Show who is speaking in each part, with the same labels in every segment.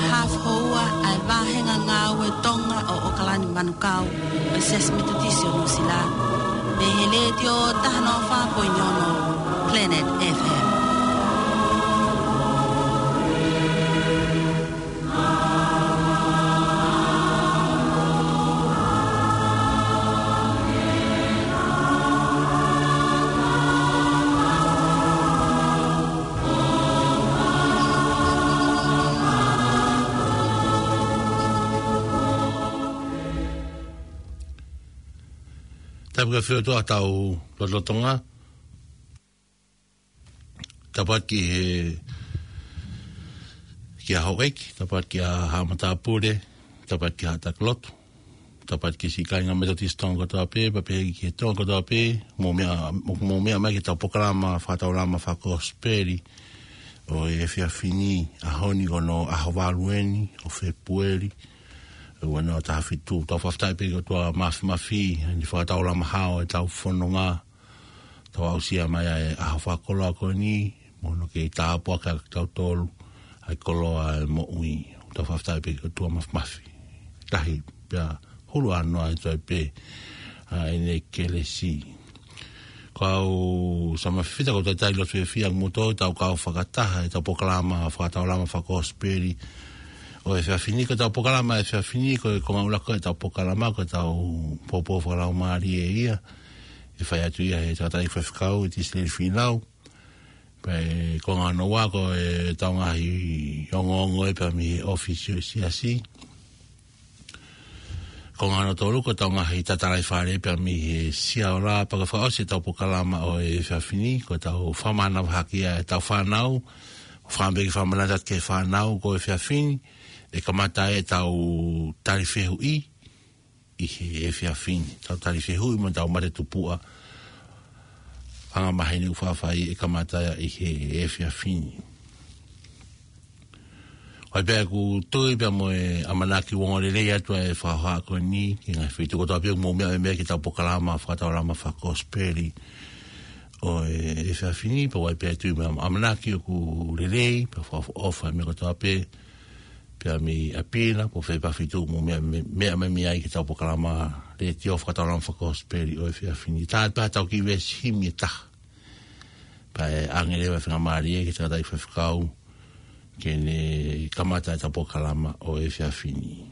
Speaker 1: half hoa ai vahenga ngā ue tonga o Okalani Manukau o Sesame Tutisi o Nusila. Me hele te o tahano whapoinyono Planet FM.
Speaker 2: Tapuka whioto a tau lotonga. Tapat ki a hauek, tapat ki a hamata pure, tapat ki a taklotu, tapat ki si kainga Methodist tonga tape, pape ki tonga tape, mo mea mai ki tau pokarama, whataurama whakosperi, o e whiawhini, a honi kono a hawarueni, o whepueri, wana ta fitu ta faftai pe to mafi ni fa ta ola mahao e ta fono nga to ausia mai a fa kola ko ni mono ke ta po ka ta tol ai kolo al mo ui ta faftai pe to mafi tahi ya hulu ano ai to pe ai ne kelesi kau sama fita ko ta lo fia moto ta ka fa kata ta poklama fa ta ola ma fa kosperi o e fini ko tau pokalama e fini ko maula ko tau pokalama ko tau popo fora o mari e ia e fai atu ia e tata i fefkau e tisle finau pe ko ngano wa ko e tau ngahi ongo e pa mi officio si asi ko ngano tolu ko tau ngahi tata i fare pa mi si ora pa ko fa o se tau pokalama o e fini ko tau famana hakia e tau fanau fambe ki famana dat ke fanau ko e fini e kamata e tau tarifehu i he e whiawhini. Tau tarifehu i mo tau mare tupua hanga maheni uwhawhai e kamata i he e whiawhini. Hoi bea ku tui bea mo e amanaki wongorelei atua e whahoa ko ni ki ngai whitu ko tau pia mo mea e mea ki tau pokalama whataurama whakosperi o e whiawhini pa wai bea tui mea amanaki o ku relei pa whaofa me ko tau pia pia mi apina po fe pa fitu mo me ai ki tau pokalama le tio whakatarama whakosperi o e whiawhini. Tā pa tau ki wes himi e taha. Pa e angerewa whinga maari e ki tau tai whawhikau ke ne kamata e tau pokalama o e whiawhini.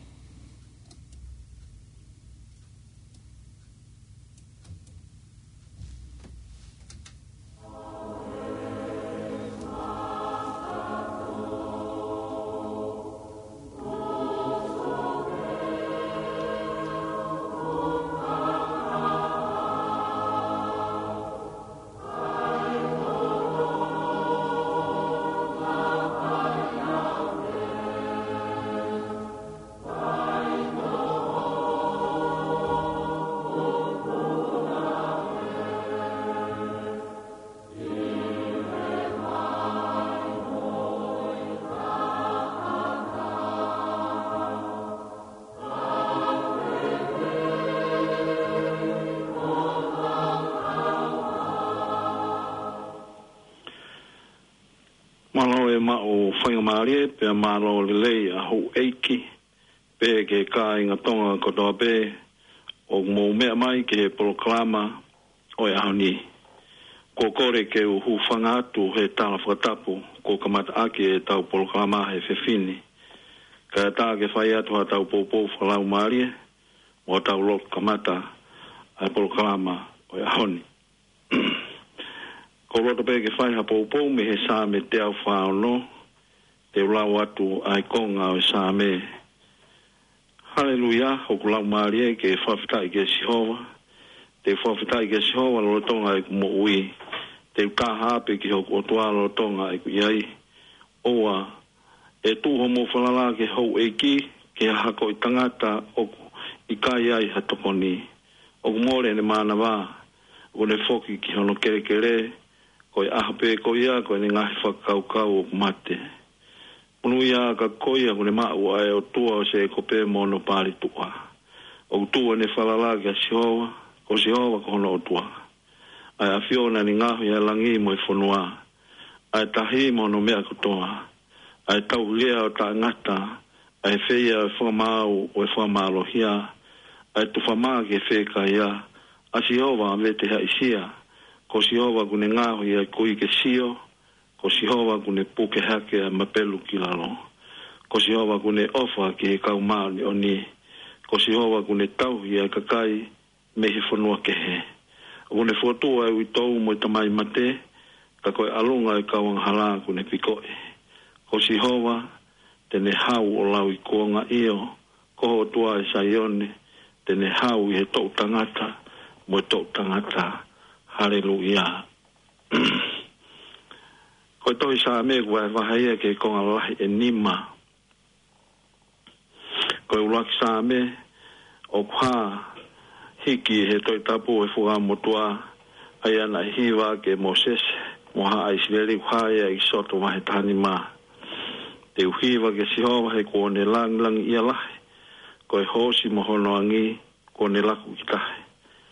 Speaker 3: Marie pe malo lei a ho eiki pe ke ka inga tonga ko to pe o mo me mai ke proklama o ya ni ko kore ke u fanga tu he tala fatapu ko kamata ake tau proklama he fini ka ta ke fai atu tau popo fala Marie o tau lo kamata a proklama o ya honi ko ro pe ke fai ha popo me he sa me te au fa no te lau atu ai konga o Same. Hallelujah, o kulau Maria ke whawhitai ke Sihova. Te whawhitai ke Sihova lo tonga e kumo ui. Te kahape ki hoku o tua lo tonga e ku iai. Oa, e tūho mo whalala ke hou e ke hako i tangata oku i kai ai hatokoni. Oku more ne mana wā, o ne whoki ki hono kere kere, ko i ahape ko ia, ko i ngahi whakaukau o mate. Unu ia ka koia kune mau ai o tua o se kope mono pari tua. O tua ne whalala kia Sihova, ko Sihova ko hono o tua. Ai a whiona ni ngahu ia langi mo i whanua. Ai tahi mono mea kutoa. ai tau lea o ta ngata ai feia whamau o whamalo hia ai tu whamaa ke wheka ia a Sihova me te haisia ko Sihova kune ngaho ia kui ke sio ko Sihova kune puke hake a mapelu kilalo ko Sihova kune ofa ki he kaumani o ni ko Sihova kune tau ia kakai me he whanua ke he kune whotua e uitou mo i tamai mate ka koe alunga e kawang hala kune pikoe ko Sihova tene hau o lau i kuanga io ko tua e saione tene hau i he tau tangata mo e tau tangata haleluia ko tohi sa me kua e wahai ke konga lahi e nima ko e ulaki sa me o kwa hiki he toi tapu e fuga motua ai ana hiwa ke Moses moha ai sileri kwaya i soto wahe tani ma te uhiwa ke Sihova he kone lang ia lahi ko e hosi mohono angi kone laku kitahe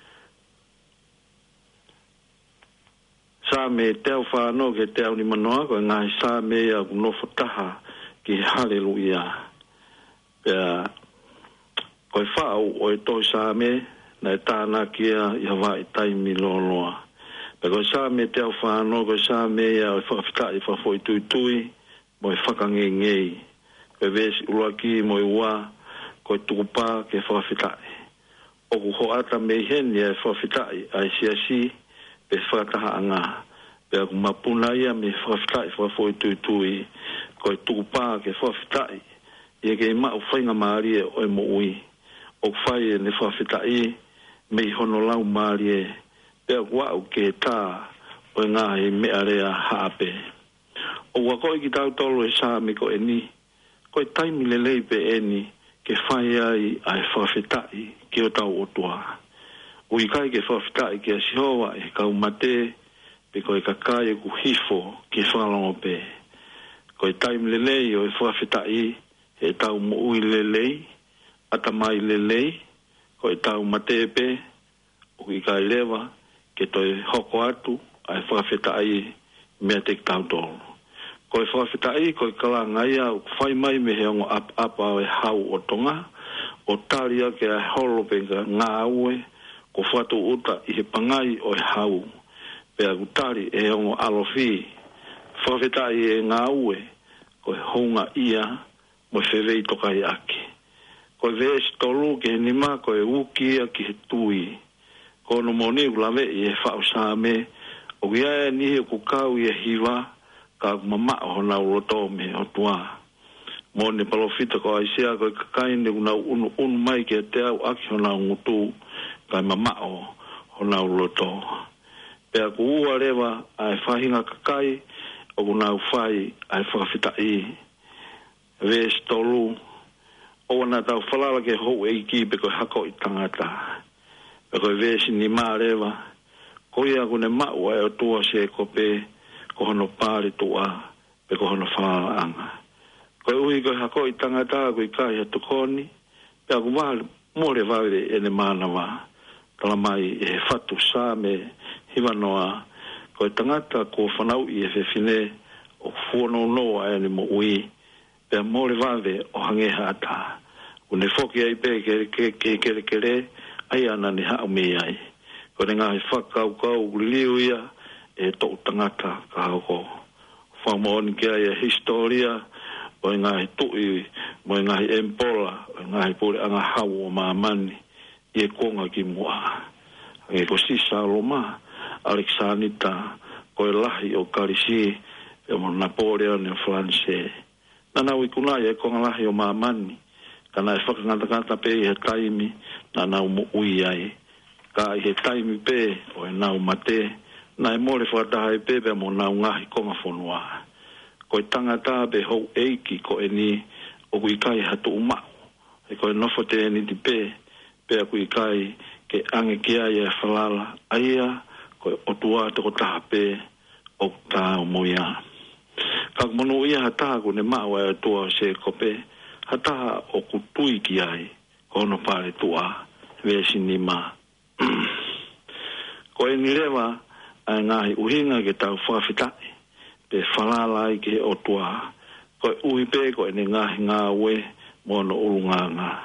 Speaker 3: sa me teo whanau ke teo ni manoa ko e ngai sa me a kunofo taha ki haleluia pea ko e whao o e toi sa me na e tāna kia i hawa i taimi loloa pe ko sa me teo whanau ko sa me a o e whakawhita i whafoi tui tui mo e whakange ngei pe vesi uruaki mo e ua ko e tukupa ke whakawhita o ku ho ata me hen e whakawhita ai siasi pe whakataha anga pe aku mapuna ia me whakawhitai whakafoi tui tui ko e tukupa ke whakawhitai i ke ima u whainga maari e o e mo ui o whai e ne whakawhitai me i hono lau maari e pe aku wau ke tā o e ngā he mea rea haape o wako i ki tau tolo e sā me ko e ni ko e taimi lelei pe e ni ke whai ai ai whakawhitai ki o tau o tua ui kai ke whawhitai ke Sihova e kau mate pe koe kakai e ku hifo ke whalongo pe. Koe taim lelei o e whawhitai e tau mo ui lelei, atamai lelei, koe tau mate pe, ui kai lewa ke toi hoko atu a e whawhitai mea te tau tolo. Koe whawhitai koe kalangai au whai mai me he ongo apa o e hau o tonga, o taria ke a holo pe ngā aue, ko whatu uta i he pangai o e hau pe a kutari e ongo alofi whawhetai e ngā ue ko e honga ia mo whewei toka i ake ko e veesi tolu ke he nima ko e uki ia ki he tui ko no moni ulame i e whao sāme o kia e nihe kukau i e hiwa ka mama o na uroto me o tua mo ne palofita ko aisea ko e kakaine una unu mai ke te au aki o na ngutu kai mamao hona uloto. Pea ku ua rewa ai whahinga kakai o kuna uwhai ai whakawhitai. Ves tolu o wana tau whalala ke hou eiki pe koe hako i tangata. Pe koe vesi ni maa rewa ko ia kune mau ai o tua se ko pe ko hono pāri tua pe ko hono whalala anga. Koe ui koe hako i tangata koe kai hatu koni pea ku wale more vare ene mana waa. Tala mai e whatu sā me hiwanoa ko e tangata ko whanau i e whewhine o whuono noa e ni mo ui pea mōre wawe o hange hata une whoki ai pe ke kere ai ana ni hao me ai ko ne ngahi whakau liliu ia e tō tangata ka hauko whamoni kia ia historia o ngahi tui mo ngahi empola o ngahi pore anga hau o maamani e konga ki mua. E ko si Saloma, Alexanita, ko e lahi o Karisi, e mo Napoleon e France. Nana wikuna e konga lahi o maamani, kana e whakangata pe i he taimi, nana umo ui ai. Ka i he taimi pe, o e nau mate, na e more whakataha e pe, pe mo nau ngahi konga whonua. Ko e tangata pe hou eiki ko e ni, o kui kai hatu umau. E ko e nofo te e ni ti pe, pea kui kai ke ange kia ia e whalala aia ko o tua te ko taha pe o taha o moia. Ka mono ia hataha ko ne maua e tua se kope hataha o kutui ki ai ko ono pare tua vesi nima. Ko e nirewa a ngahi uhinga ke tau whawhitai pe whalala i ke o tua ko ui pe ko ni ngā we mono ulunganga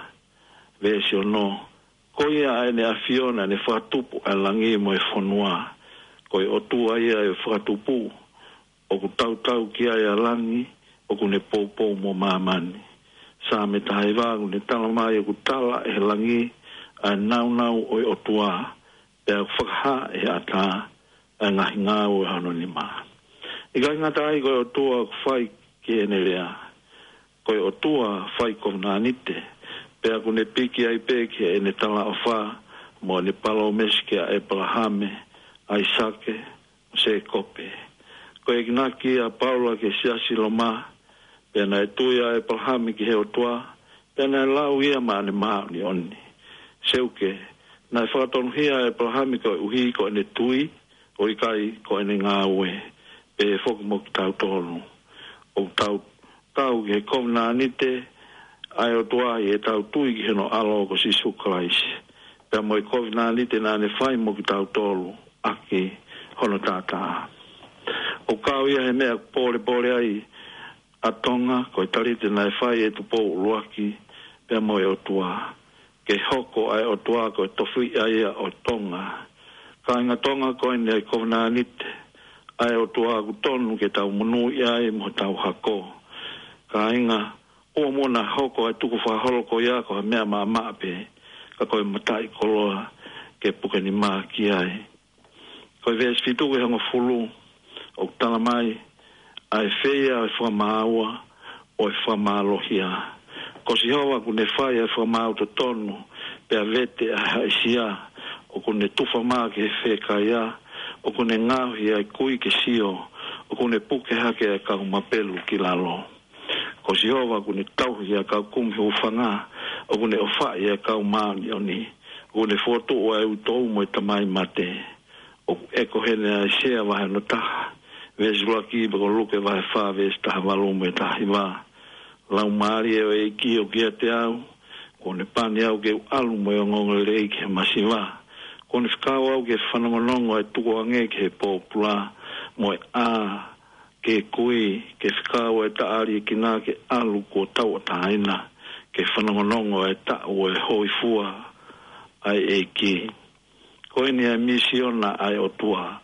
Speaker 3: vesiono ko ia ene afiona ne fatupu alangi mo e fonua ko o tua ia e fatupu o ku tau ki ai alangi o ku ne popo mo mamani sa me taiva ku ne tala mai ku tala e langi a nau o tua pe whakaha e ata a ngā o anonima i kai ngata ai ko o tua whai ki ene rea ko o tua whai ko nānite pe aku ne piki ai peke e ne tala o wha mo ne palo meske a Ebrahame ai sake se kope ko e gnaki a Paula ke siasi loma pe na e tuia e Ebrahame ki he o tua pe na e lau ia ma ne maa ni onni seuke na e whakatonu hia e Ebrahame ko uhi ko ne tui o i kai ko ne ngā ue pe e whoki mo ki tau tonu o tau ke kovna anite ai o tua i e tau tui ki heno alo ko Sisu Christ pe mo i kovna anite na ne whai mo ki tau tolu aki hono tata o kau ia he mea pole ai a tonga ko i tarite na e whai e tupo luaki pe mo i o tua ke hoko ai o tua ko i tofi ai o tonga ka inga tonga ko i ne kovna anite ai o tua ku tonu ke tau munu ai mo tau hako ka inga o mona hoko ai tuku whaholo ko ia ko mea maa pe ka koe matai koloa ke puke ni maa ki ai koe ves fitu ke hanga fulu o tala mai ai feia ai whamaaua o ai whamaalohia ko si hoa ku ne whai ai whamaau to tonu pe a vete ai haisia o ku ne tufa maa ke wheka ia o ku ne ngahi ai kui ke sio o ku ne puke hake ai kau mapelu ki lalo ko si hoa ku ne tauhi ai kau kumhi ufanga o ku ne ofai ai kau maani oni o ne foto o ai utou mo i tamai mate o eko hene ai sea vahe no taha vesrua ki bako luke vahe wha ves taha walume tahi wa lau maari e ki o kia te au ko ne pani au ke alu mo i ngongole rei ke masiwa ko ne whikau au ke whanongonongo ai tuko ange ke popula mo i a ke kui ke whikau ai taari ki nā ke alu ko tau o taina ke whanongonongo ai ta o e hoi fua ai e ki ko ni a misiona ai o tua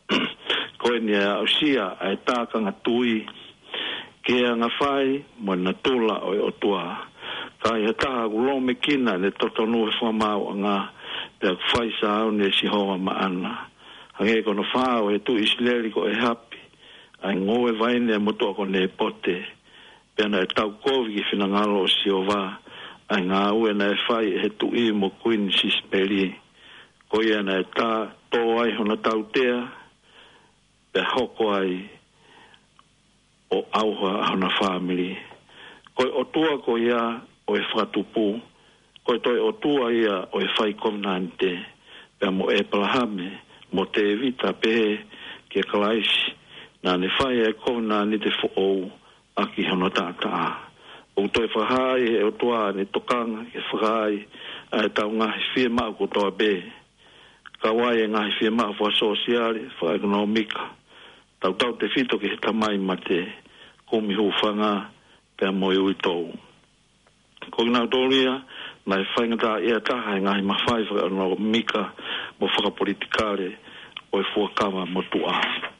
Speaker 3: ko ni a usia ai tākanga tui ke anga whai mo na tula o tua kai he taha ulome kina ne totonu e whamau anga pe a whai sa au ne si hoa maana hange kono whao he tu isleri ko e hapi ai ngoe vaine moto ko ne pote pe na e tau kovi ki whinangalo o si o va ai ngā ue na e whai he tu i mo kuin si speri ko ia na e tā tō ai hona tau tea pe hoko ai o auha hona family ko o tua ko ia o e whatupu ko toi o tua ia o e whai komnante pe mo e Abrahame mo te evita pe ke kalaisi na ne whai e komnani te fo aki hona tata o toi whahai e o tua ne tokanga ke whahai ai tau ngahi whia maa ko toa be kawai e ngahi whia maa wha sosiale wha ekonomika tau te whito ke he tamai mate kumi hufanga pe mo i uitou ko ngā tōria na e whaingata ea taha e ngahi mawhai wha ekonomika mo whakapolitikare o e fuakawa mo tua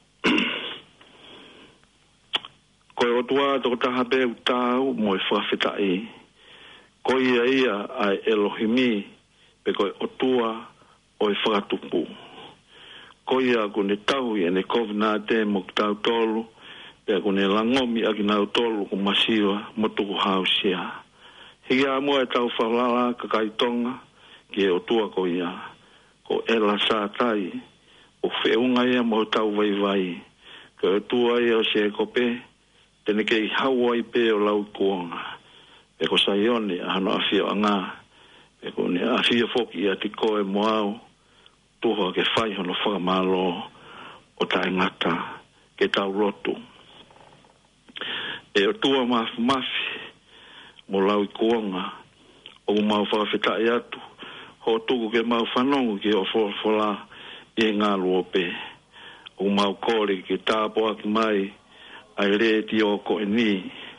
Speaker 3: ko e o tua toko taha be utau mo e whawhetai ko ia ai Elohimi pe ko o tua o e whakatupu ko ia ko ne tau i ne kovna te mo tau tolu pe ko ne langomi a ki nau tolu ko masiwa mo tuku hausia higa mo e tau whalala ka kaitonga ki o tua ko ia ko ela sātai o whiunga ia mo tau vai ko o tua ia o se kope tene kei Hawaii pe o lau kuonga pe ko saione a hano awhio anga pe ko ne awhio foki a tiko e moau tuho ke whai hono whakamalo o tae ngata ke tau rotu e o tua mafi mo lau kuonga o mau whakawhetai atu ho tuku ke mau whanongu ki o whola i ngā luope o mau kore ke tāpoa ki mai ai re ti o ko ni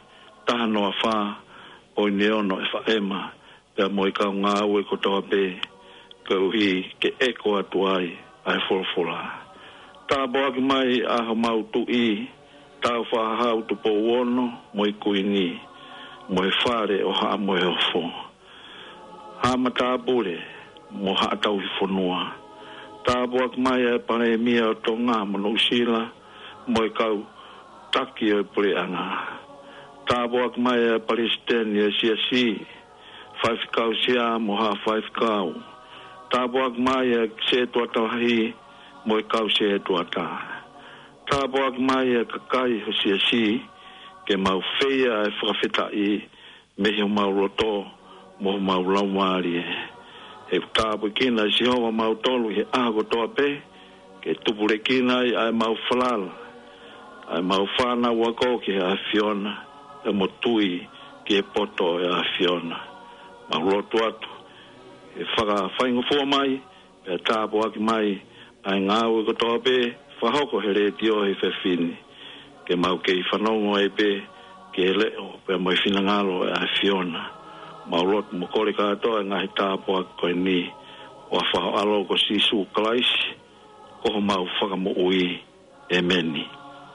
Speaker 3: tahano fa o neono e fa ema pe mo ka nga we ko to be ko hi ke eko atuai ai forfola ta bo ak mai a mau tu i ta fa ha tu po wono mo kuini mo fare o ha mo fo ha mata bure mo ha tau fonua ta bo ak mai e pare mi o tonga mo no sila mo kau taki o pure anga ta bo ak mai e palestine si 5 kau sia mo ha 5 kau ta bo ak mai e se to tahi mo kau se to ta ta bo ak mai e kai ho si ke mau feia e frafeta i me ho mau roto mo mau lawari e ta bo kina si ho mau tolu he a go to pe ke tupure kina ai mau falal ai mau fana wa ko ke a fiona e mo tui ke poto e a fiona ma roto atu e whaka whaingo fua mai e tāpo aki mai ai ngāu e kotoa pē whahoko he re tio he whewhini ke mau kei whanongo e pē ke leo pe mai whina ngalo e a fiona ma roto mo kore katoa e ngahi tāpo aki koe ni o a whaho alo ko sisu klaisi koho mau whaka mo ui e meni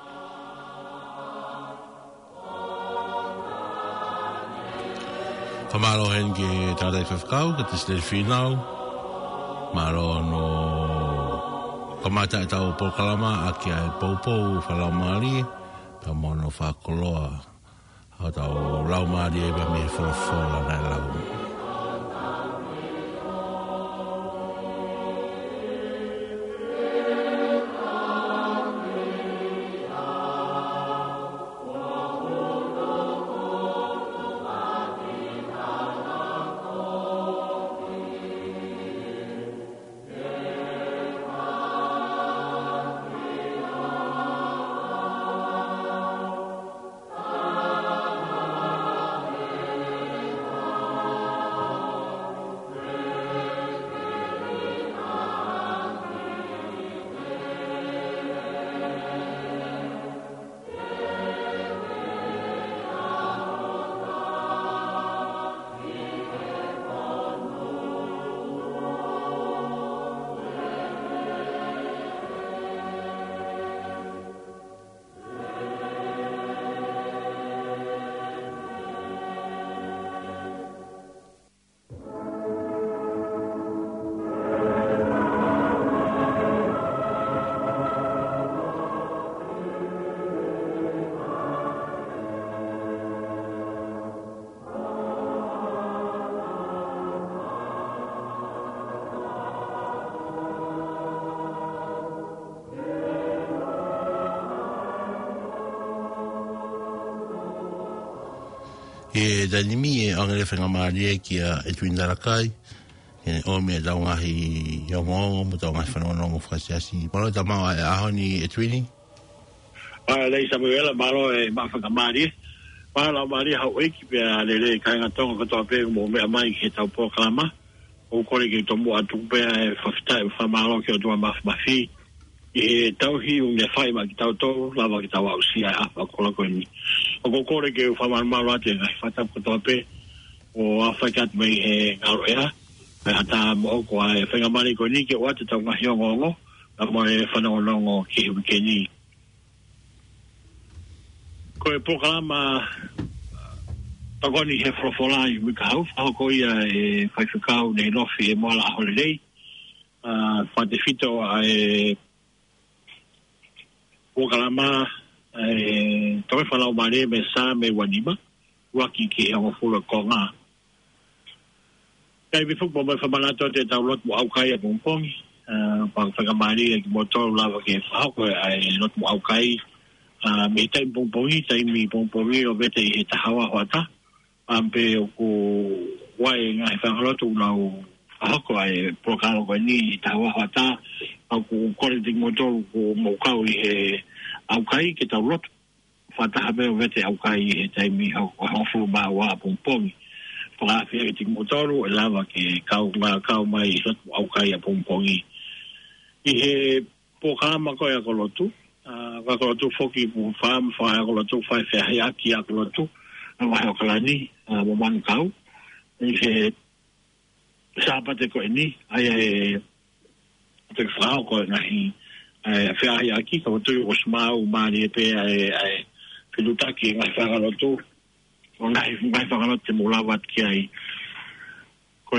Speaker 2: Kamaro hen ke tātai whewhkau, ka te stele whinau. Maro no kamata e tau pokalama a kia e poupou whalau maari. Pa mono whakoloa. Hau tau lau maari e me whawhawha nai lau. E danimi e angere whenga maari e kia e tuindara kai. E o mea tau ngahi yongongo, mo tau ngahi whanonongo whakasiasi. Maro ta maua e ahoni e tuini?
Speaker 4: Lei Samuela, maro e mawhanga maari. Maro maari hau eki pia lele kai ngatonga katoa pia mo mea mai ke tau po kalama. O kore ke tomo atu pia e whawhita e whamaro ke o tua mawhi. E tau hi unge whai ma ki tau tau, lava ki tau au si ai hapa kola koe ni. O kore ke whamaro ate ngai whatau katoa pia. O a whaikat mei he ngaro ea. Me hata mo ko ai whenga mani koe ni ke o ate tau ngahi o ngongo. Na mo e whanongongo ki hiu ke ni. Ko e pokalama pagoni he frofolai mi ka hau ko ia e whaifukau nei nofi e moala a holiday whate fito e pokalama e toke whanau mare me sa me wanima waki ki hango fula ko ngā kai mi fukpo mai whamanato te tau lot mo aukai a pongpongi pang whakamari e ki motoru lava ke whahoko e lot mo aukai me tai pongpongi tai mi pongpongi o vete i he tahawa hoata ampe o ko wai ngai whangalotu nau whahoko e prokalo koe ni i tahawa hoata au ko kore ting motoru ko moukau i he aukai ke tau lotu whataha me o vete aukai i he tai mi au hofu maa waa pongpongi whakawhia ke ting motoru e lava ke kau mai i lotu aukai a pongpongi i he pokalama koe a kolotu Wakolotu foki pu whaam whae akolotu whae whea aki akolotu wa ho kalani mo man kau ni he sa pa te ko ni ai te fa ko ngai fe ai aki ko tu o sma o mani pe ai filuta ki ngai fa lo tu ngai fa lo te mula wat ki ai ko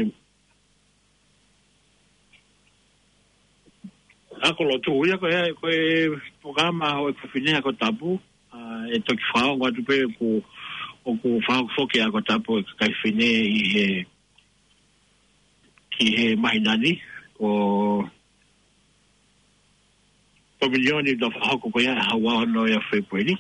Speaker 4: ako lo tu ia ko programa o ko fine ko tabu e to ki fa o tu pe ko o fa fo ki ako tabu ka fine ki he mai nani o milioni do fa ko ya hawa no ya fe pweli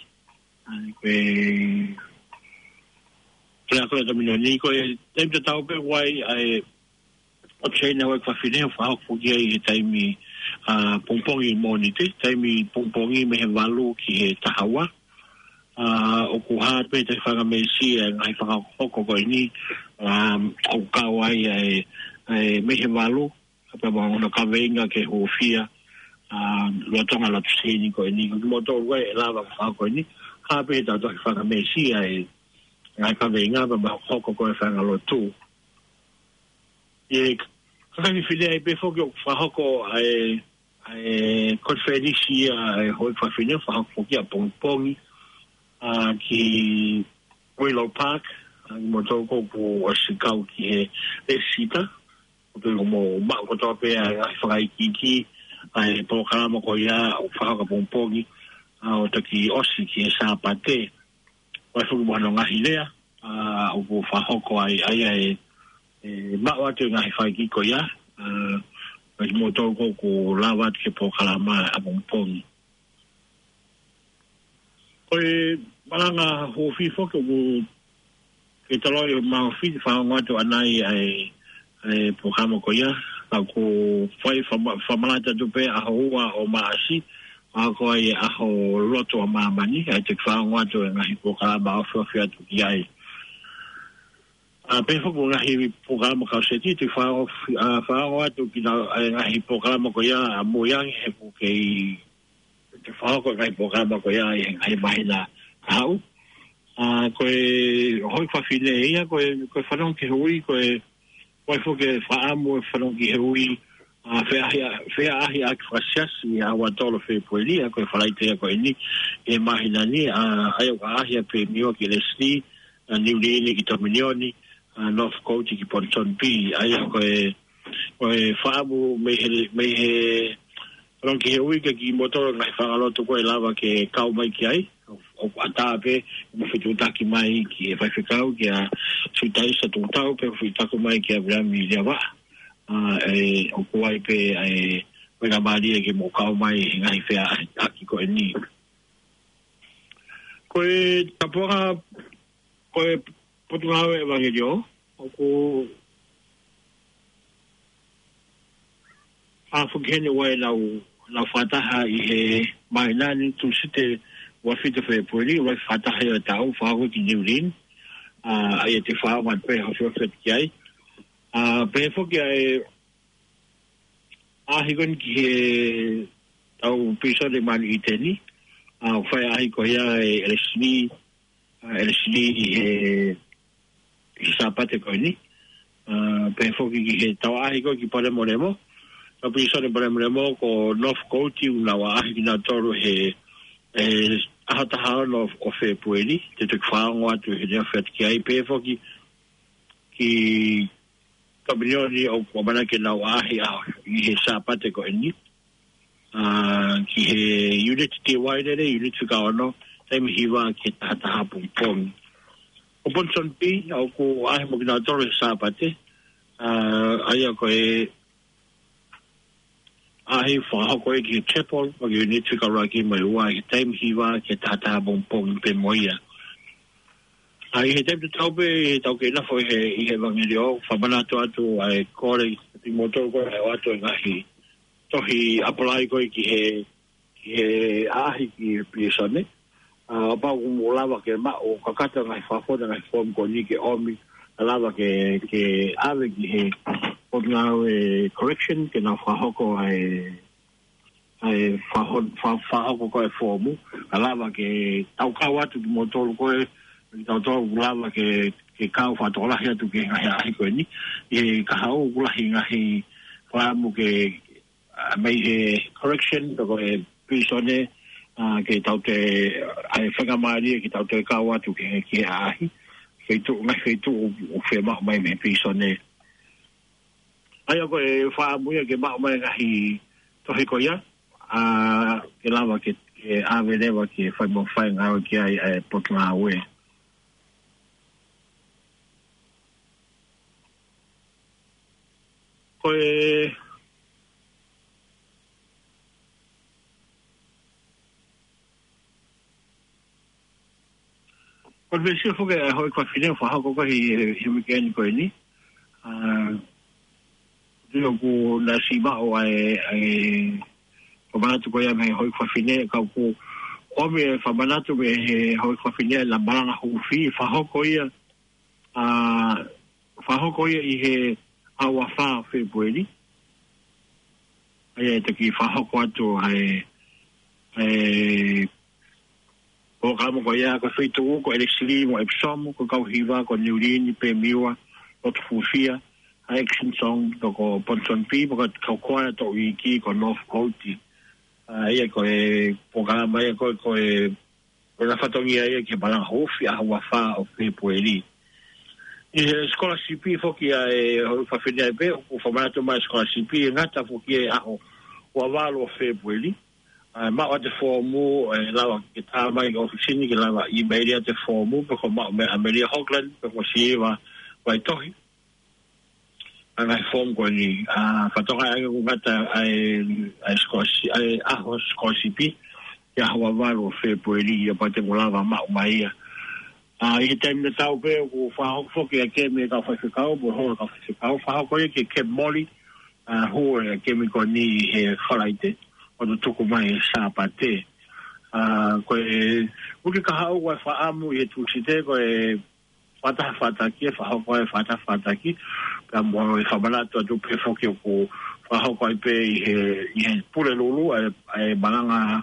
Speaker 4: ko ko milioni ko tempo tau pe wai ai o chena wa fa fine fa ko ki ai taimi pompongi monite taimi pompongi me valu ki he tahawa o ku ha pe te fa me si ai fa ko ko ni o ka wai ai me valu pa ba no ka venga ke ho fia lo tonga la tsini ko ni mo to we la va fa ko ni ha pe ta to fa me si ai ka venga ba ko ko fa lo tu e ka ni fili ai pe fo ko fa ko ai ko felici ai ho fa fini fa ko ki a pompongi ki Willow Park mo to ko o sikau ki e sita ko mo ba ko to pe ai fa ki ai po kala mo ko ya o fa ka pompongi o te ki osi ki sa pate o fu mo no ngahilea o fa ko ai ma wa te ngai fa ki ko ya mo to ko lava ke po kala ma a pompongi ko malanga ho fi fo ko ke talo ma fi fa mo to anai ai po kama ko ya ko foi famata do pe a rua o maasi a ko ai a ho loto ma mani ai te fa ngato ngai po kala ba fo fia tu ai a pe fo nga hi po kala mo ka se ti te fa ngato ki ngai po kala mo ko ya mo yang he po ke te fa ko ngai po kala mo ko ya ai mai na hau ko hoi fa file ia ko fa non ki hui ko Wai fo ke fa amo fa no ki hui fe ahi ak frasias ni a wa tolo fe poeli a ko fa laite ko ni e mahina ni ai o ahi pe mio ki lesni ni ni ki to milioni North Coast ki Ponton B ai ko fa amo me he ron ki hui ke ki motor ngai fa lo to ko lava ke kau mai ki ai o atape mo fitu taki mai ki e vai ficau ki a sutai sa tau pe fitu mai ki a brami dia va o kuai pe pega mari ke mo kau mai ngai fe aki ko ni ko tapora ko Portugal evangelio o ko a fukene wai la fataha i he mai nani tu site wa fita fe poli wa fata ha ta o fa ko ki niulin ai te fa ma pe ho so fet ki ai pe fo ki ai hi gon ki au piso de man iteni fa ai ko ya elsi sapate ko ni pe fo ki ta ai ko ki pole moremo ta piso de moremo ko North Coast una wa ai na toro he ahata hao o fe pueli te te whaongo atu he rea whet ki ai pefo ki kamilioni o kua mana ke nau ahi i he sāpate ko eni ki he unit te wairere unit whikaono taimi hiwa ke tahataha pungpongi o Ponton B o ko ahi mo ki nau toro he sāpate ai a koe ahi whahoko e ki chapel o ki unit whikaraki mai ua ki taimi hiwa ke tahataha pungpongi pe moia ai he tempo taupe he tauke nafo i he vangirio whamana atu ai kore ti motor ko ai atu ngahi tohi apply ko ki he ahi ki pisane pa mo lava ke ma o kakata ngai fafoda ngai form ko ni ke omi lava ke ave ki he ona correction ke na whahoko ai whahoko ko e formu lava ke tauka atu ki motor ko tau tau lava ke kau whatola hea tu ke ngai ahi koe ni. I ka hau ulahi ngahi whaamu ke mei he correction toko e pisone ke tau te ai whakamari ke tau te kau atu ke ahi. Ngai whaitu o whema mai me pisone. Ai ako e whaamu ke mao mai ngahi tohi koia. Ke lava ke awe rewa ke whaimo whai ngau ke ai potla awe. Koe vesi fuke hoi kwa fine whahako kwa hi weekend koe ni. Tino ku na sima o ai whamanatu koe me hoi kwa fine kau ku ome whamanatu me he hoi kwa fine la maranga hufi whahako ia i he awa wha February. Ai te ki whahako atu o kamo ko ia ko feito ko elexili mo epsom ko kauhiva ko niurini pe miwa o tfufia action song ko ponton pi ko ko to wiki ko north county ia ko programa ia ko la fatongia ia ke bala hofi a wafa o February e scholarship foki ho fa fina be o formato mais scholarship ngata foki a o walo February ma o te formu lawa ke tā mai o ofisini ke lawa email te formu pe ko ma Amelia Hoagland pe ko siwa vai tohi ana form ko ni fatonga ai ko ngata ai scholarship ya hawa valo February ya pa te lawa ma mai i te me tau pe ko fa ho ke ke me ka fa ka bo ho ka fa ko ke moli ho ke me ko ni he falaite o tuku mai sa pate ko uki ka hau wa fa amu e tu site ko fata ki fa ho ko fata ki ka mo fa bala to tu pe fo ki ko fa ho ko pe i pule lulu e balanga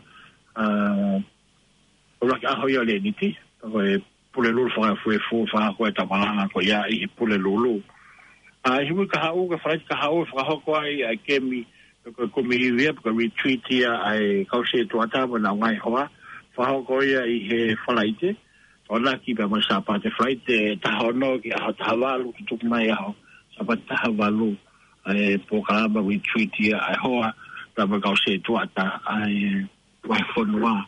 Speaker 4: o la ka ho yo le niti ko pule lulu fa ko ta balanga ko ya i pule lulu hi ka hau ka hau fa ho ko ai kemi ko mi via ko retreat ia ai kausi to ata na ngai hoa fa ho ko ia i he falaite ona ki ba ma sa pa te flight ta hono ki a ta valu ki tu mai ho sa pa ta valu ai po kalaba retreat ia ai hoa ta ba kausi to ata ai wai fonwa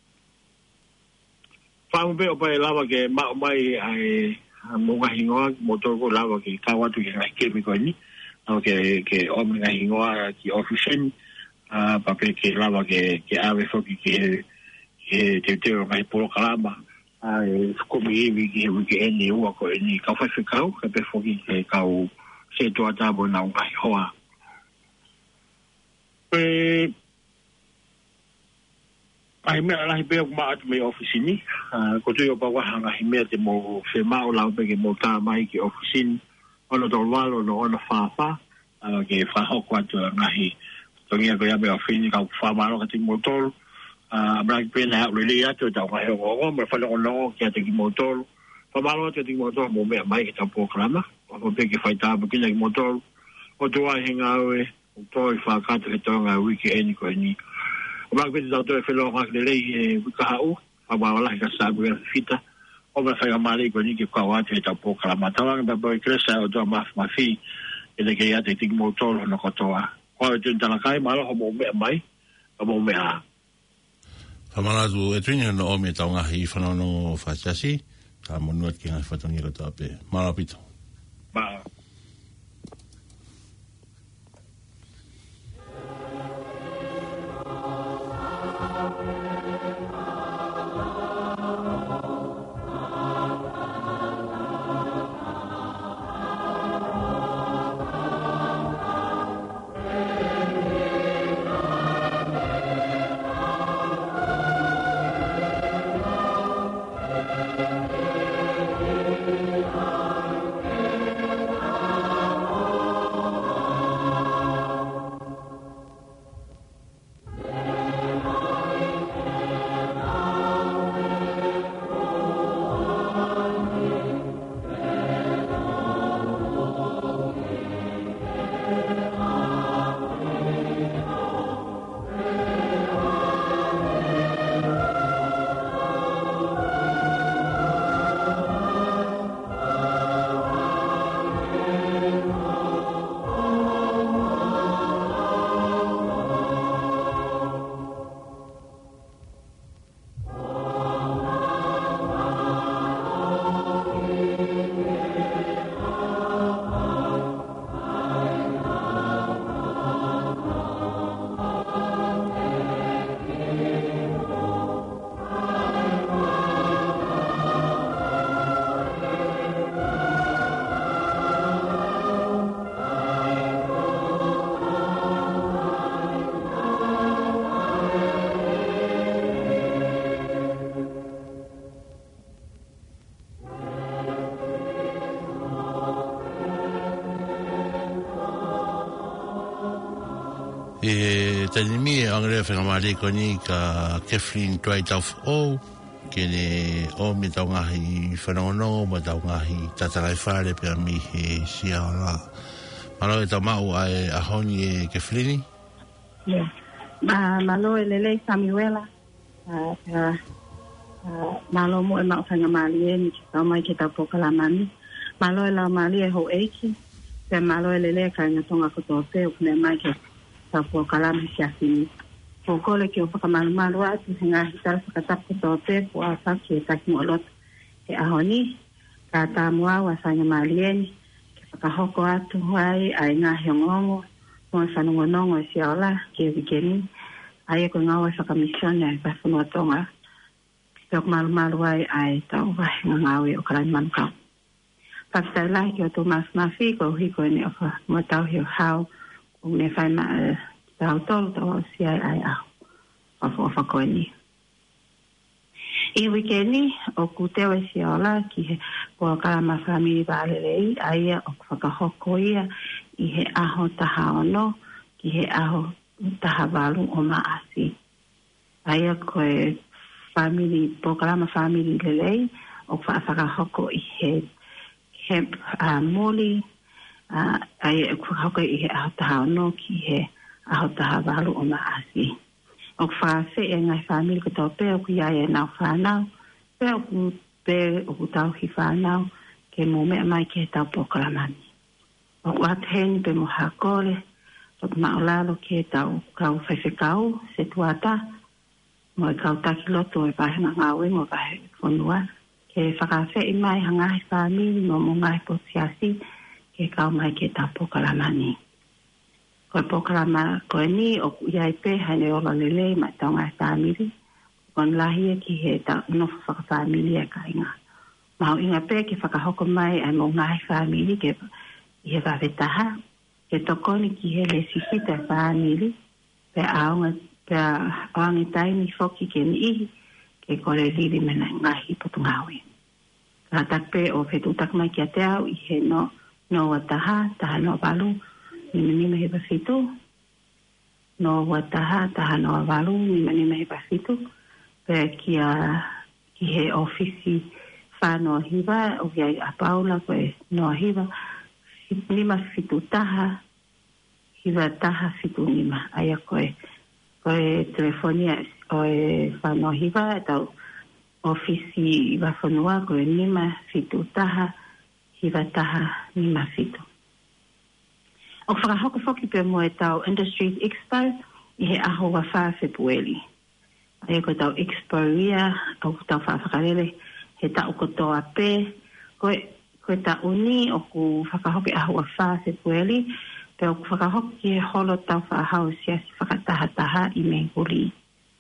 Speaker 4: fa mo be o pa lava ke ma mai ai mo ga hingo mo to ko lava ki ka watu ki ke mi ko ni ke omega hingoa ki officin pape ke lava ke ave foki ke te mai polo kalama ai ko mi ki eni ua ko eni ka fa kau ka pe foki ke kau se to ata bona ngai hoa ai me ala be ma at me officini ko tu yo pa wa hanga me te mo fe ma o la pe ke mo ta mai ki officin ono do walo no ono fa ke fa ho kwatu ngahi tongia ko ya be ofini ka fa malo ka ting motor black pen ha really ya to ta wa ho mo fa no ke te ki motor fa malo te ting motor mo me mai ke ta programa o pe ke fa ta bu ki motor o to wa hinga we o to fa ka te tonga wiki eni ko ni black pen da to fe lo ha le ka ha u fa malo ka sa bu fita o me fa mali ko ni ke ka wa te ta programa ta wa ba ba kresa o do ma fi ele ke ya te tik motor no ko toa ko te tala kai malo ho mo me mai mo me a
Speaker 2: famala du etwini no o me ta nga hi fana no fa chasi ta mo no ki nga fa tongi ro ta pe mala pito
Speaker 4: ba
Speaker 2: E tanimi angre fa mali koni ka Kathleen Dwight of O ke ne o mi tau ngahi whanono ma tau ngahi tatarai whare pe mi he sia la malo e tau mau ai a honi e Kathleen
Speaker 5: malo e lele Samuela malo mo e mau whanga mali e ni ki tau mai ki tau pokalamani malo e lau mali e ho eiki pe malo e lele ka inga tonga kotope o kune mai ki tau pokalamani si asini o kole ki o whakamalumalu atu hinga hitara whakatapu kotope po a whaki e taki mo loto e ahoni ka tāmua wa sanga mali e ni ki whakahoko atu huai ai ngā hiongongo mo whanongonongo e si aola ki e wikeni ai e koe ngāua whakamisione ai whawhanua tonga Pek malu-malu ai tau wahi ngawe o karani manukau. Pakitai lahi ki o tō mafi ko hiko ene o mua tau hio hao o me whai tau tolu tau o si ai au. O whako ni. I wikeni o kuteo e si aola ki he kua karama whamiri wālerei aia o whakahoko ia i he aho taha ono ki he aho taha walu o maasi. Aia koe family programa family lelei o whakahoko i he hemp moli ai hoko i he ahotaha no ki he ahotaha walu o maasi o whawhe e ngai family ko tau pe o ku iaia nau whanau pe o ku pe o ku tau hi whanau ke mo mea mai ki he tau programani o ku ateni pe mo hakore o ku maolalo ki he tau kau whaiwhekau se tuata mo e kautaki loto e pahenga ngawe mo pahe whanua ke whakawhi i mai hangahi whamiri mo ngai posiasi ke kau mai ke tā pokalamani. Koe pokalama koe ni o iai pe hane ola lele mai tau ngai whamiri kon lahi e ki he tā nofu whakawhamiri e ka inga. Mau inga pe ke whakahoko mai ai mo ngai whamiri ke i he wawetaha ke tokoni ki he le sisita whamiri pe aonga pea oangi taini foki ke ni ihi ke kore liri mena ngahi potungawi. Ka takpe o whetu takmai ki a te au i he no wataha, taha no walu, nima he pafitu. No wataha, taha no walu, nima he pafitu. Pea ki he ofisi whanoa hiwa, o kia a Paula koe noa hiwa, nima fitu taha, hiwa taha fitu nima, aia koe telefonia o e whanau hiwa e tau ofisi iwa whanua ko e nima fitu taha hiwa taha nima fitu. O whakahoko whoki pe mo e tau Industries Expo i he aho wa wha Februari. Ai ko tau Expo ia o tau whakarele he tau kotoa pe koe tau uni o ku whakahoki aho wa wha Februari pe o whakahoki e holo tau whahau siasi whakataha-taha i me huli.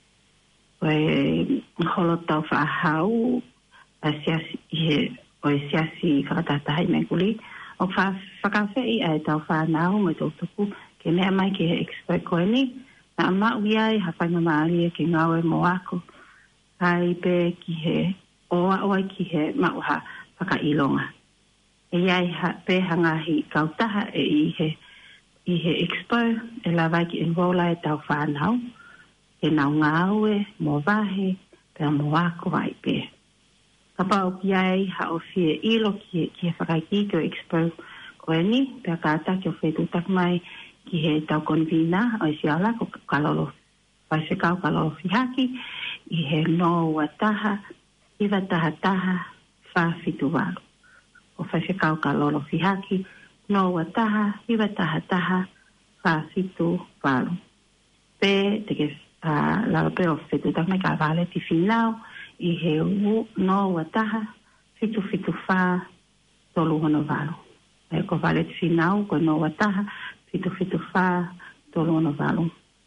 Speaker 5: Koe holo tau whahau a siasi o e siasi whakataha-taha i me huli. O whakawhei ai tau whanau me tau tuku ke mea mai ke he expo koe ni. Na mau iai hawhainga maari e ke ngawe mo ako. Hai pe ki he oa ki he mauha whakailonga. E iai pe hangahi kautaha e i he expo e la vai ki enrola e tau whanau e nau ngāue mo vahe pe mo ako vai pe. Kapa o ki ai ha o fie ilo ki he whakaiki ki o expo koe ni pe a kāta ki o whetu takmai ki he tau konvina o isi ala ko kalolo vai se kau kalolo fihaki i he no wataha iwa taha whawhitu walu. O vai se kau kalolo fihaki no wataha, iwa taha, whawhitu walu. Pe, te ke larape o whetu takmai ka wale ti whinau, i he no wataha, fitu wha, tolu hono walu. E ko wale ti whinau, ko no wataha, fitu wha, tolu hono walu.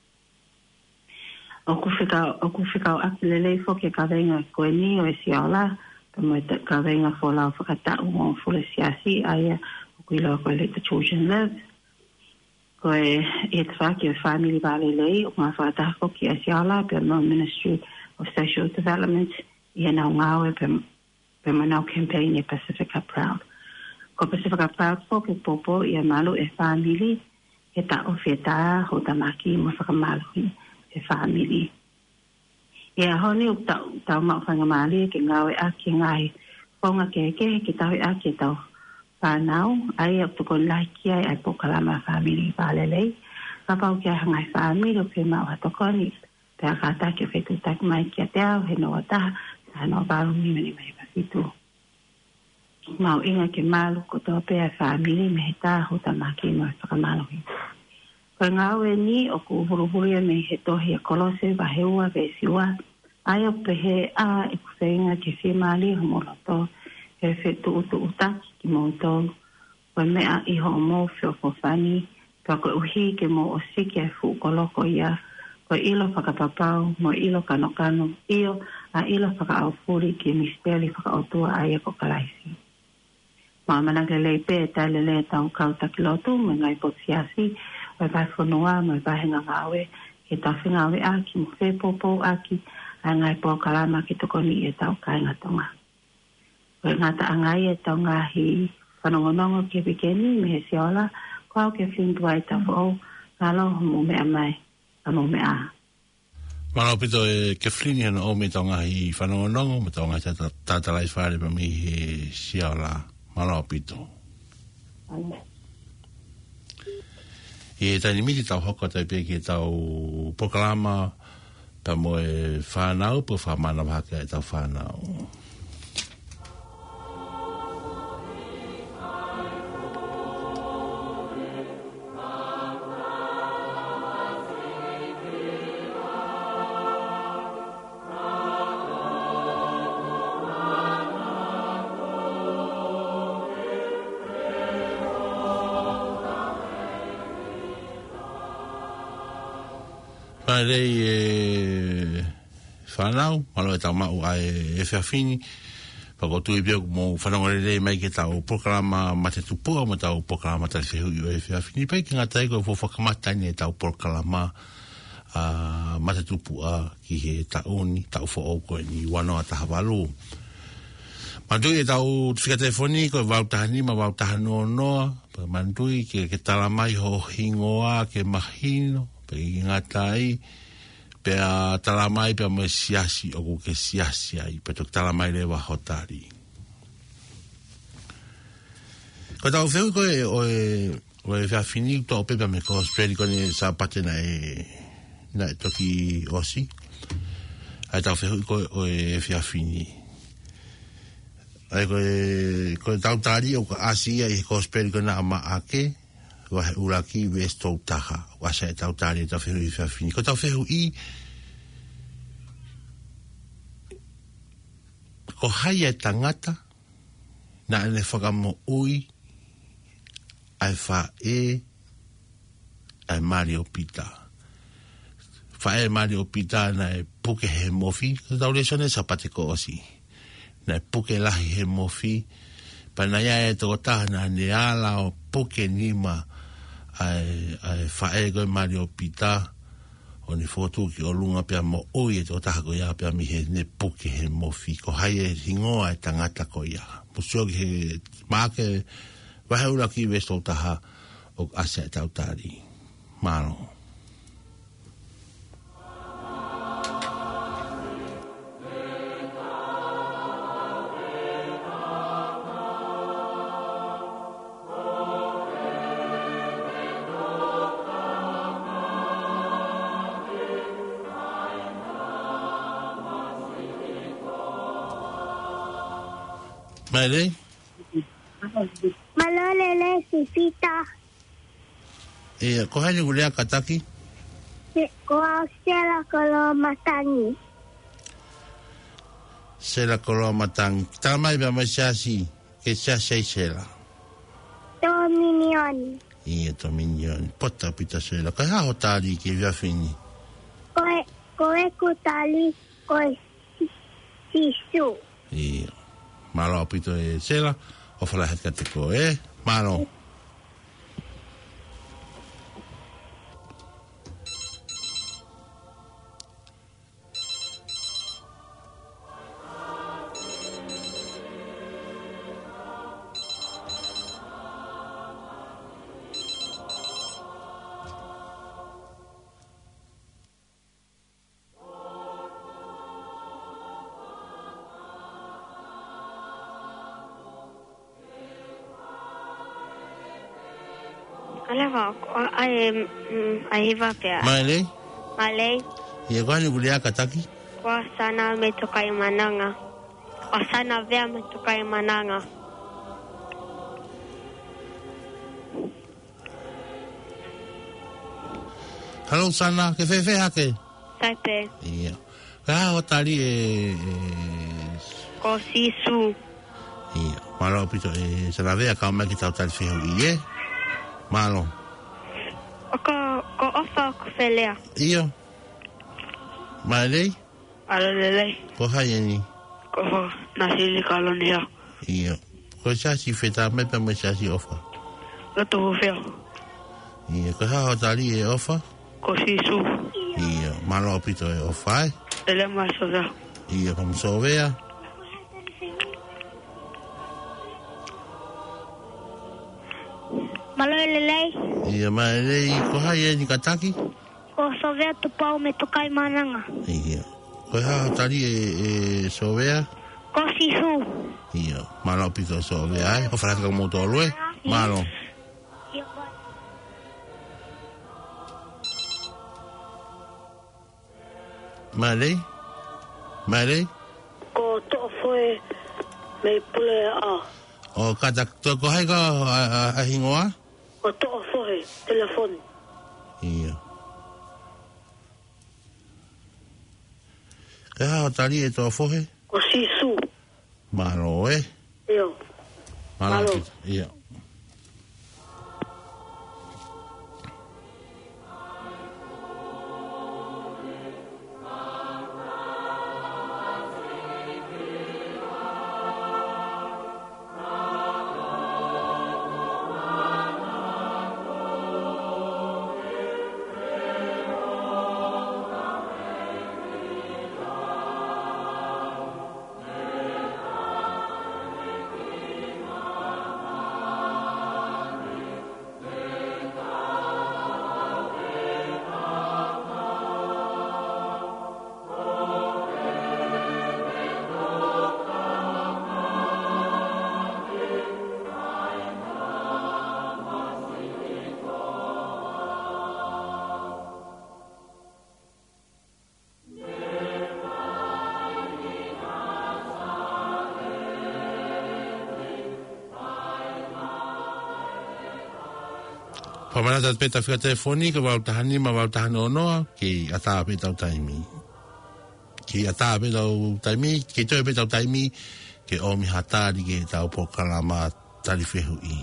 Speaker 5: O ku whikau akilelei fo ke ka venga koe ni o e si aola, ka mo ka venga fo lau whakatau o fule siasi, aia kui loa koe le the children live. Koe e te whaki o family wale lei, o ngā whakatako ki a siala, pe no Ministry of Social Development, i nau ngāwe pe manau campaign e Pacifica Proud. Ko Pacifica Proud fo ke popo i a malu e family, e ta o feta ho ta maki mo whakamalohi e family. E a honi o tau mau whangamali ke ngawe a ke ngai ponga ke tau a ke tau whanau ai o tukon laiki ai pokalama family palelei ka pau kia hangai family o ke mau hatokoni pe a kata ke fetu tak mai kia te au he no wata sa no baru mi mai pasitu. Mau inga ke malu ko tō pe a family me he tā ho ta maki mo whakamalohi. Koe ngāwe ni o ku huruhuri me he tohi a kolose wa heua ve siwa. Ai o pehe a e kusenga ke whimali ho moroto he whetu utu utaki ki moutou. Koe mea iho o mou whiofofani. Ka koe uhi ke mo o siki e fu koloko ia. Koe ilo whakapapau mo ilo kanokano. Io a ilo whakaawhuri ki misteri whakaotua ai e kokalaisi. Maa manake leipe e tailele e tau kautakilotu me ngai potsiasi. Mai pai whanua, mai pai henga ngawe, ke tau whingawe aki, mo whe popo aki, a ngai po kalama ki toko ni e tau kai ngatonga. Koe ngata angai e tau ngahi whanongonongo ke pikeni, me he siola, kau ke whindua e tau o, ngalo mo mea mai, mo mea.
Speaker 2: Mana pito e ke flini ana o me tau ngahi whanongonongo, me tau ngahi tatalai whare pa mi he siola, mana pito. E tani miti tau hoko tai pe ki tau pokalama pa mo e whanau po whamana whaka e tau whanau. Rei e whanau, malo e tau mau ai e whiawhini, whakotu i pia mo whanau rei mai ke tau programa mate tupua, mo tau programa tali whihu i e whiawhini, pai ki ngā taiko fo whakamatai e tau programa mate tupua ki he tauni, tau fo oko ni wanoa tahawalu. Mandui e tau tika telefoni, ko wautahani, ma wautahano noa, mandui ke talamai ho hingoa, ke mahino, pe ngā tai, pe a talamai pe a me siasi o ku ke siasi ai, pe tok talamai le wa hotari. Ko tau wheu koe o e whiawhini, tō pepa me ko spredi kone sa pate na e toki osi. Ai tau wheu koe o e whiawhini. Ai koe tau tari o ka asi ai ko spredi kone a ma ake, wa uraki wes tau taha wa sa tau tari tau whehu i whiawhini ko tau whehu i ko hai e tangata na ane whakamo ui ai wha ai Mario Pita wha Mario Pita na e puke he mofi ko tau lesone sa pate ko osi na e puke lahi he mofi pa na ia e toko taha na ne ala o puke nima ai whae koe Mario Pita o ni fotu ki o lunga pia mo oi e tō taha ko ia pia mi he ne puke he mofi ko hai e hingoa e tangata ko ia musio ki he maake waheura ki wes tō taha o ase e tautari maro. Mare?
Speaker 6: Malolele sipita.
Speaker 2: Ko hai ni gulea kataki?
Speaker 6: Ko ausela kolo matangi.
Speaker 2: Sela kolo matangi. Tamai ba masiasi ke siasi sela.
Speaker 6: Dominion.
Speaker 2: Dominion. Pota pita sela. Kai ha hotari ke whiawhini.
Speaker 6: Koe kutali koe sisu.
Speaker 2: Malo pito e sela o fala het kateko malo
Speaker 6: Maleva, ai va pia.
Speaker 2: Maile?
Speaker 6: Malei,
Speaker 2: Ia kani kulia kataki?
Speaker 6: kwa sana me tokai mananga. Kwa sana vea me tokai mananga.
Speaker 2: Hello sana, ke fefe hake?
Speaker 6: Saipe,
Speaker 2: Ia. Ka o tali
Speaker 6: ko sisu.
Speaker 2: Ia. Malo pito sa la vea ka mai ki tau tali fehu i Malo.
Speaker 6: Ko ofa ko felea.
Speaker 2: Ia. Maile?
Speaker 6: Alelele,
Speaker 2: Ko hai ni.
Speaker 6: ko nasili kalonia.
Speaker 2: Ia. Ko sa si feta me pe me sa si ofa.
Speaker 6: Gato feo,
Speaker 2: Ia. Ko ha o tali ofa?
Speaker 6: ko sisu.
Speaker 2: Ia. Malo pito ofa.
Speaker 6: Ele masoga.
Speaker 2: Ia. Kom so vea.
Speaker 6: Malo elelei,
Speaker 2: Ia maile ko hai ni kataki?
Speaker 6: ko sovea tu pau me tokai mananga.
Speaker 2: Ia. Ko ha o tali so vea?
Speaker 6: Ko sisu.
Speaker 2: Ia. Malo pito so vea. O fra ka mo to lue. Malo. Malay? Malay?
Speaker 7: Ko to foi me pule a.
Speaker 2: O katak to ko hai ka a hingoa?
Speaker 7: Ko to foi telefon.
Speaker 2: Ia. Ka o tali to fohe?
Speaker 7: Ko sisu.
Speaker 2: Malo
Speaker 7: Yo. Malo.
Speaker 2: Ia. Pamanata peta whika telefoni ka wau tahani ma wau tahani onoa ki ata peta o taimi. Ki ata peta o taimi, ki toi peta o taimi ke omi hatari ke tau pokala ma tari whehu i.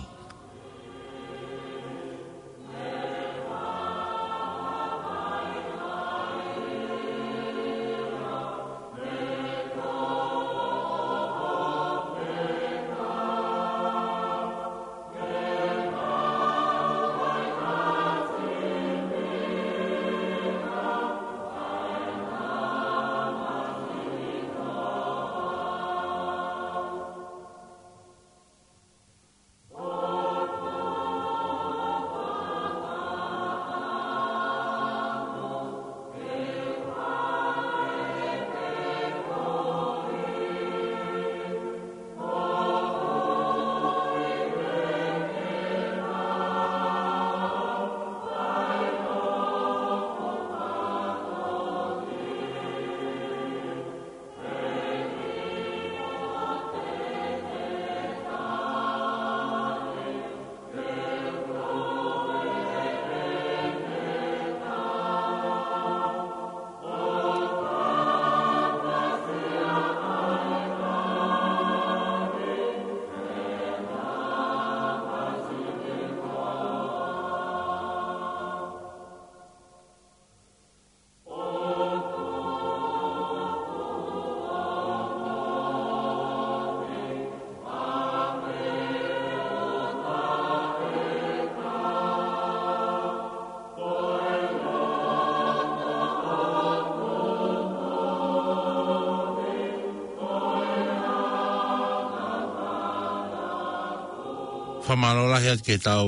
Speaker 2: Whamalola hea ke tau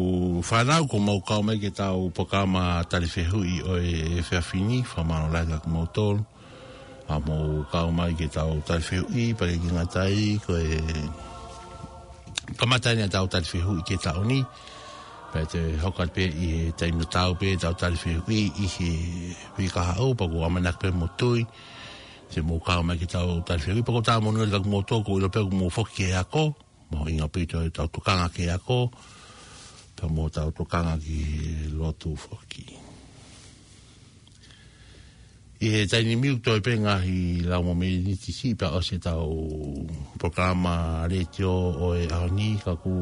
Speaker 2: whanau ko mau kau mai ke tau pokama taliwhehui o e whiawhini, whamalola hea ko mau tolu. A mau kau mai ke tau taliwhehui, pake ki ngatai ko e kamatai ni a tau taliwhehui ke tau ni. pe te hokat pe i he taimi tau pe tau tari whihui i he hui kaha au pa ko amanak pe mo tui te mo kao mai ki tau tari whihui pa ko tau mo nui tak mo toko i lo pe ko mo foki e ako mo inga pito e tau tukanga ke ako pa mo tau tukanga ki lotu foki i he taini miuk toi pe ngahi lau mo me niti si pa o se tau programa retio o e aoni ka ku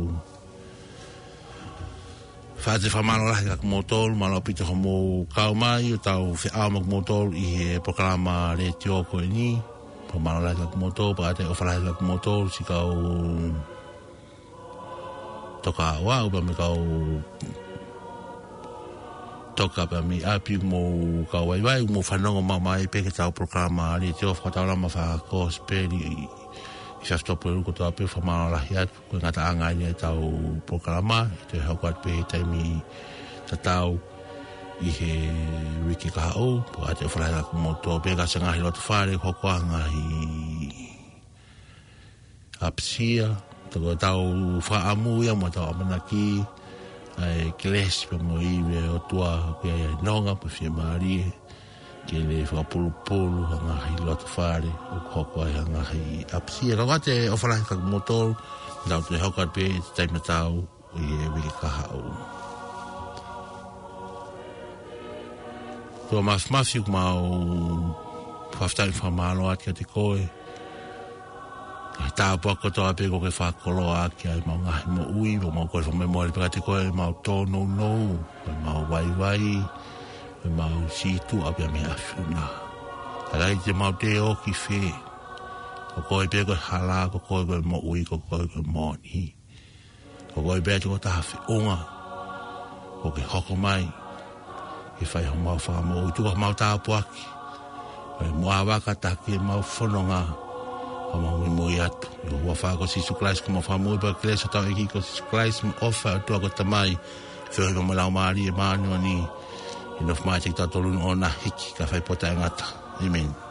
Speaker 2: Fate famano la ka motor malo pito mo kau mai tau fe ama motor i programa retio ko ni po malo la ka motor pa te ofala la motor si kau toka wa ba me kau toka pa mi api mo kau vai mo fanongo mama e pe ke tau programa retio fa tau la ma fa ko speri Isa stop por ko tape famala la hiat ko ngata anga ni tau programa te hakwat pe taimi tatau i he wiki ka o po ate fala ko moto pe ka sanga hi lot fare ko ko anga hi apsia to tau fa amu ya mo tau manaki ai kles pe mo i o tua pe nonga pe fi mari ke le fa pulu hanga hi lot fare o koko hanga hi apsia no gate o fala ka motor da te hokat pe tai matau i wi ka hau to mas yu mau faftai fa malo at ke te koe ta po ko to ape ko ke fa kolo a ke ai mo mo ui mo ko fa me mo le te koe mau to no mau vai mau si tu abia me afuna ala te mau te o ki fe ko pe ko hala ko mo ui ko mo ni ko be ko ta fe onga ko ke hoko mai e fai ho mau fa mo tu ko mau ta po aki mo ava ka ta ki mau fononga mo mo yat yo fa ko si su class ko mo fa mo ba class ta ki ko si class mo offer tu ko tamai fe mo la mari e mano ni inof mai te tatolun ona hiki ka fai pota ngata. Amen.